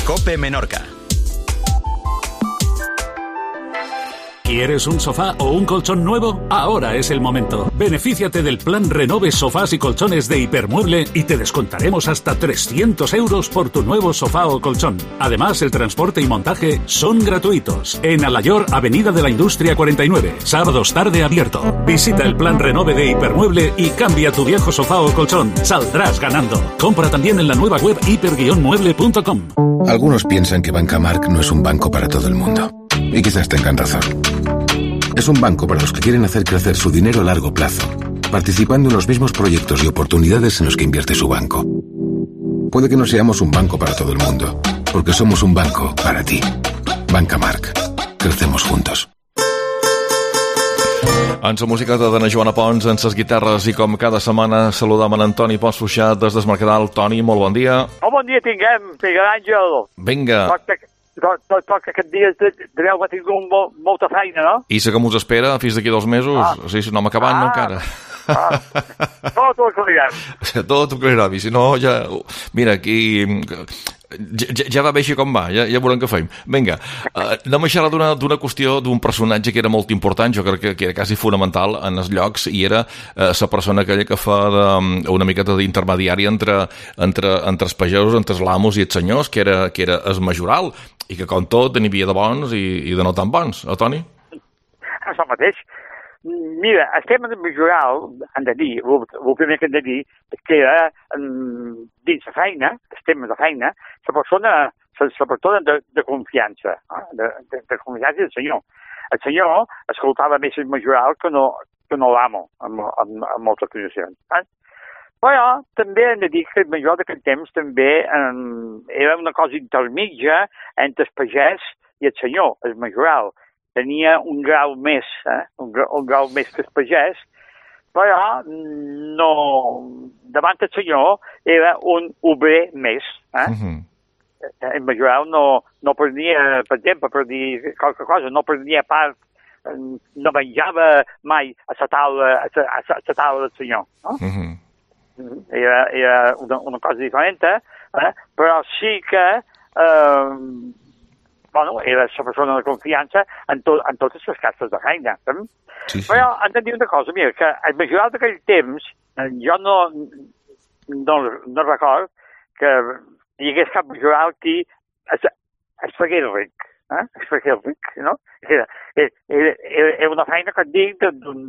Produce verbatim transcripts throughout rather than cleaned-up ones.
COPE Menorca. ¿Quieres un sofá o un colchón nuevo? Ahora es el momento. Benefíciate del plan Renove Sofás y Colchones de Hipermueble y te descontaremos hasta trescientos euros por tu nuevo sofá o colchón. Además, el transporte y montaje son gratuitos. En Alayor, Avenida de la Industria cuarenta y nueve. Sábados tarde abierto. Visita el plan Renove de Hipermueble y cambia tu viejo sofá o colchón. Saldrás ganando. Compra también en la nueva web hiper mueble punto com. Algunos piensan que Bancamark no es un banco para todo el mundo. Y quizás tengan razón. Es un banco para los que quieren hacer crecer su dinero a largo plazo, participando en los mismos proyectos y oportunidades en los que invierte su banco. Puede que no seamos un banco para todo el mundo, porque somos un banco para ti. Bancamark. Crecemos juntos. En la música de Dona Joana Pons, en ses guitarres, i com cada setmana saludam en Antoni Pons Fluixat des del Mercadal. Toni, molt bon dia. Oh, bon dia tinguem, Miguel Àngel. Vinga. Toc, toc, toc, aquest dia de, de veu que tinc molt, molta feina, no? I sé que mos espera fins d'aquí dos mesos? Ah. O sigui, si no hem acabat, ah. no encara. Ah. Tot ho aclarirem. Tot ho aclarirem, i si no, ja... Mira, aquí... Ja, ja va bé així com va, ja, ja veurem què fem. Vinga, uh, anem a xerrar d'una, d'una qüestió d'un personatge que era molt important, jo crec que, que era quasi fonamental en els llocs, i era la uh, persona aquella que fa de, um, una miqueta d'intermediari entre, entre, entre els pagesos, entre els lamos i els senyors, que era, que era el majoral, i que com tot n'hi havia de bons i, i de no tan bons, eh, Toni? És el mateix. Mira, el tema del majoral, hem de dir, el, el primer que hem de dir, que era, dins la feina, el tema de feina, la persona, la persona de, de confiança, eh? de, de, de confiança del senyor. El senyor escoltava més el majoral que no, que no l'amo, en, en, en moltes ocasions. Eh? Però també hem de dir que el majoral d'aquest temps també eh, era una cosa intermitja entre el pagès i el senyor, el majoral. Tenia un grau més, eh? un, grau, un grau més que el pagès, però no, davant el senyor era un obrer més. Eh? Uh-huh. El majoral no, no prenia, per exemple, per dir qualque cosa, no prenia part, no menjava mai a la taula, a la, a la taula del senyor. No? Uh-huh. Era, era una, una cosa diferent, eh? Però sí que... Eh, bueno, era la persona de confiança en, to, en totes les castes de feina. Sí, sí. Però hem de dir una cosa, mira, que el majoral d'aquell temps, jo no, no, no record que hi hagués cap majoral que es, es fegués ric, eh? Es fegués ric, no? Era, era, era una feina que et dic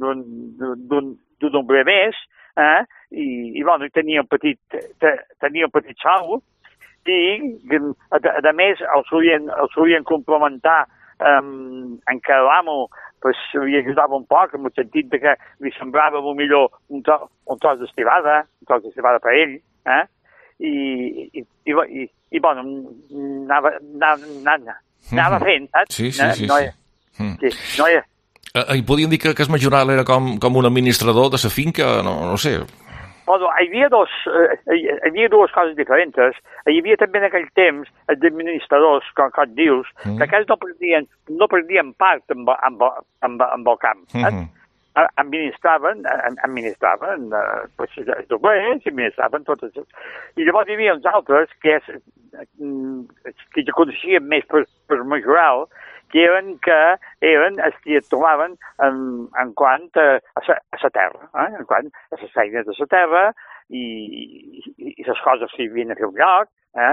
d'un obrer més, eh? I, i, bueno, tenia un petit, tenia un petit sou, i, a, a més, el solien, el solien complementar um, en que l'amo pues, li ajudava un poc, en el sentit de que li sembrava millor un, to, un tros d'estivada, un tros d'estivada per ell, eh? I, i, i, i, i bueno, anava, anava, anava, anava fent, saps? Sí, sí, sí. No, sí. sí, no era... Uh, I podíem dir que, que el majoral era com, com un administrador de la finca, no, no sé... Bueno, hi havia, dos, eh, hi havia dues coses diferents. Hi havia també en aquell temps els administradors, com, com dius, mm. que aquells no prendien, no prendien part amb, amb, amb, amb el camp. Eh? Mm-hmm. Administraven, administraven eh, pues, els doblers, administraven totes. I llavors hi havia uns altres que, és, que ja coneixien més per, per majoral, que eren que eren els que actuaven en, en quant a, a, sa, a la terra, eh? En quant a les feines de la terra i, i, i les coses que hi havien a fer un lloc, eh?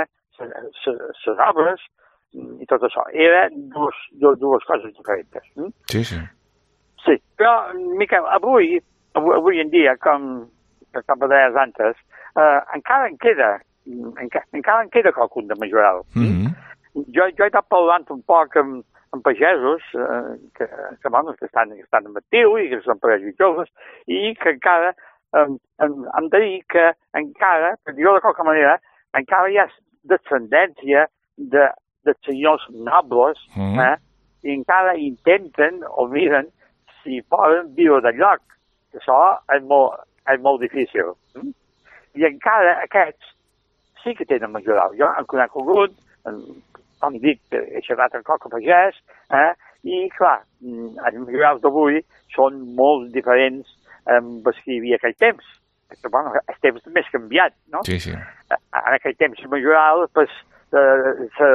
les obres i tot això. Eren dues, dues, dues coses diferents. Eh? Sí, sí. Sí, però, Miquel, avui, avui, avui en dia, com, com deies antes, eh, encara en queda, encara, encara en queda qualcun de majoral. Mm-hmm. Jo, jo he estat parlant un poc amb, amb pagesos eh, que, que, bueno, que, estan, que estan en actiu i que són pagesos joves i que encara eh, hem, hem de dir que encara, per dir-ho de qualque manera, encara hi ha descendència de, de senyors nobles mm. eh, i encara intenten o miren si poden viure del lloc. Això és molt, és molt difícil. Mm? I encara aquests sí que tenen majoral. Jo en conec algun, com dic, he xerrat amb qualque pagès, eh? I, clar, els majorals d'avui són molt diferents amb els que hi havia aquell temps. Perquè, bueno, el temps també és canviat, no? Sí, sí. En aquell temps majoral, pues, se, se,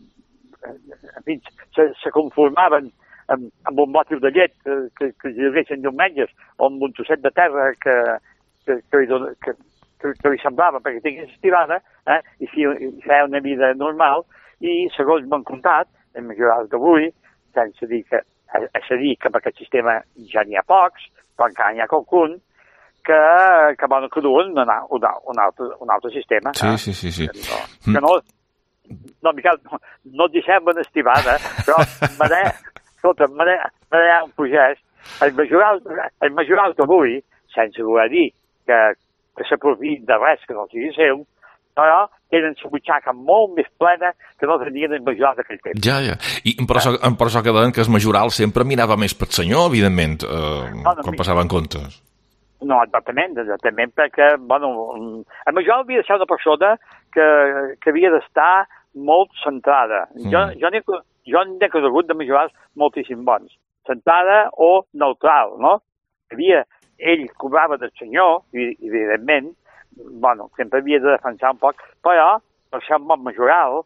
en fi, se, se conformaven amb, amb un motiu de llet que, que, que llegeixen diumenges o amb un trosset de terra que, que, que, li, dona, que, que, que li semblava perquè tingués estirada, eh, i feia una vida normal, i segons m'han contat, en majorals d'avui, sense dir que, és a dir que amb aquest sistema ja n'hi ha pocs, però encara n'hi ha qualcun, que, que bueno, que duen un, un, un, altre, un altre sistema. Sí, eh? sí, sí. sí. Que no, que no, no, Miquel, no, no et deixem ben estimada, però m'ha de, escolta, m'ha de, m'ha de un pugès, els majorals, els majorals d'avui, sense voler dir que, que s'aprofitin de res que no sigui seu, però tenen la butxaca molt més plena que no tenien els majorals d'aquell temps. Ja, ja. I per això, per això que deien que el majoral sempre mirava més pel senyor, evidentment, eh, no, no, quan passaven comptes. No, exactament, exactament, perquè, bueno, el majoral havia de ser una persona que, que havia d'estar molt centrada. Mm. Jo, jo n'he jo n'he conegut de majorals moltíssim bons. Centrada o neutral, no? Havia, ell cobrava del senyor, i, evidentment, bueno, sempre havia de defensar un poc, però, per ser un bon majoral,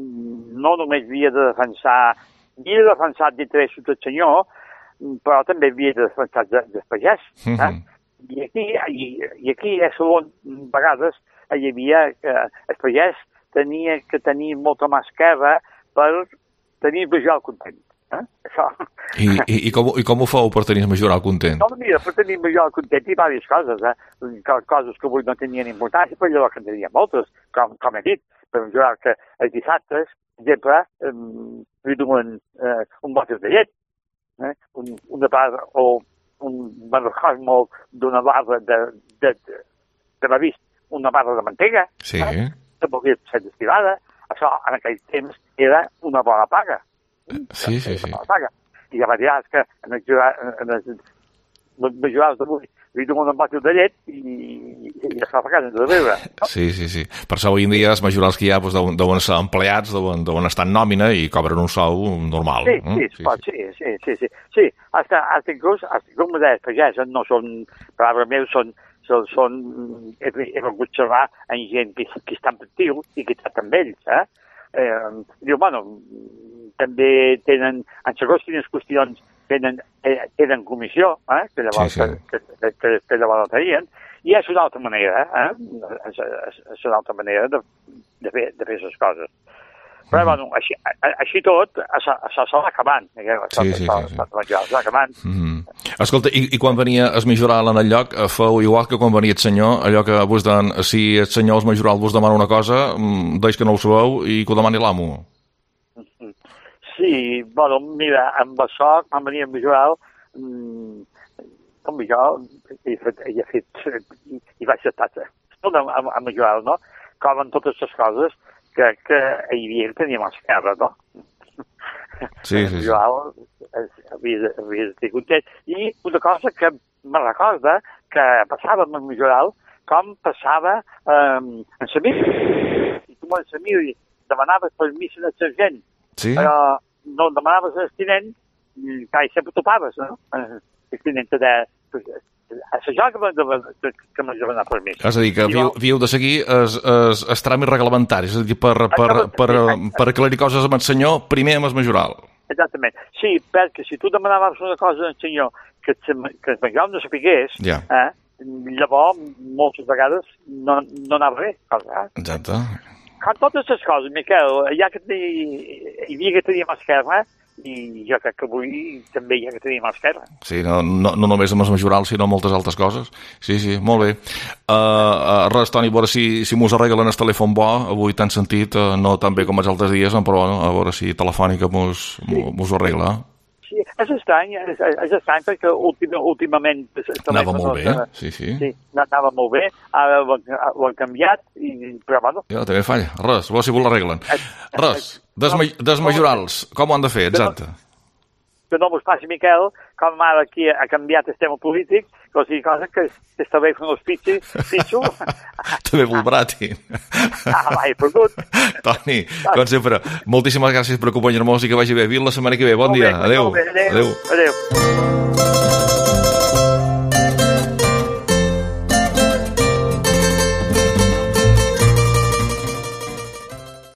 no només havia de defensar, havia de defensar d'interessos del senyor, però també havia de defensar del pagès. Eh? Mm-hmm. I aquí, i, i aquí és on, vegades, hi havia que el pagès tenia que tenir molta mà esquerra per tenir el majoral content. Eh? Això. I, i, i, com, I com ho feu per tenir el majoral content? No, mira, per tenir el majoral content hi ha diverses coses, eh? Coses que avui no tenien importància, però allò que en tenia moltes, com, com he dit, per majoral que els dissabtes, per exemple, eh, li donen eh, un botes de llet, eh? un, una barra, o un me'n molt d'una barra de, de, de, de l'ha vist, una barra de mantega, sí. eh? Que podia ser destilada, això en aquell temps era una bona paga. Sí, sí, sí. I la veritat és que en els majorals d'avui li donen un bòtil de llet i, i es fa pagar de beure. No? Sí, sí, sí. Per això avui en dia els majorals que hi ha doncs, deuen, deuen ser empleats, deuen, deuen estar en nòmina i cobren un sou normal. Sí, sí, sí, pot, sí, sí, sí, sí. Sí, hasta, hasta inclús, hasta inclús me deia pagès, no són, paraules meus, són, són, són he, he volgut xerrar amb gent que, que està en actiu i que està amb ells, eh? Eh, diu, bueno, també tenen, en segons quines qüestions, tenen, eh, tenen comissió, eh, que llavors, sí, sí. Que, que, que, que llavors tenien, i és una altra manera, eh, és, és, és una altra manera de, de fer de fer les coses. Però, mm. bueno, així, així tot, això, això s'ha acabant. Sí, sí, sí. S'ha acabant. Mm. Escolta, i, i quan venia el majoral en el lloc, feu igual que quan venia el senyor, allò que vos deien, si el senyor, el majoral, vos demana una cosa, deix que no ho sabeu i que ho demani l'amo. Sí, bueno, mira, amb això, quan venia el majoral, com jo, he fet, he fet, i vaig estar tot amb, amb, amb majoral, no? Com en totes les coses, que, que hi havia que teníem a l'esquerra, no? Sí, sí, sí. Jo havia, havia de ser content. I una cosa que me recorda que passava amb el majoral, com passava eh, en Samir. I tu en Samir demanaves permís al sergent, sí? Però no demanaves al tinent, que sempre topaves, no? El tinent de... És això que m'ha demanat permís. És a dir, que havíeu, havíeu de seguir els, els, els tràmits reglamentaris, és a dir, per, per, per, per aclarir coses amb el senyor, primer amb el majoral. Exactament. Sí, perquè si tu demanaves una cosa al senyor que, que el majoral no sapigués, ja. eh, llavors, moltes vegades, no, no anava bé. Eh? Exacte. Com totes les coses, Miquel, ja que hi havia que tenir mà esquerra, i jo crec que avui també hi ha que tenir mà esquerra. Sí, no, no, no només amb els majorals, sinó moltes altres coses. Sí, sí, molt bé. Uh, uh, res, Toni, a veure si, si mos arreglen el telèfon bo, avui t'han sentit, uh, no tan bé com els altres dies, però bueno, a veure si Telefònica mos, sí. mos ho arregla. Sí, és estrany, és, és estrany perquè últim, últimament... Anava molt bé, no, sí, sí. Sí, anava molt bé, ara ho, ho han canviat, i, però bueno... Ja, també falla, res, a veure si ho l'arreglen. Res, desma desmajorals, com ho han de fer, exacte? Que no mos passi, Miquel, com ara aquí ha canviat el tema polític, que o sigui, cosa que està bé fent els pitxos, pitxos... També volbrati. Ah, l'he perdut. Toni, com sempre, moltíssimes gràcies per acompanyar-nos i que vagi bé. Vin la setmana que ve. Bon dia. Adéu. Adéu. Adéu.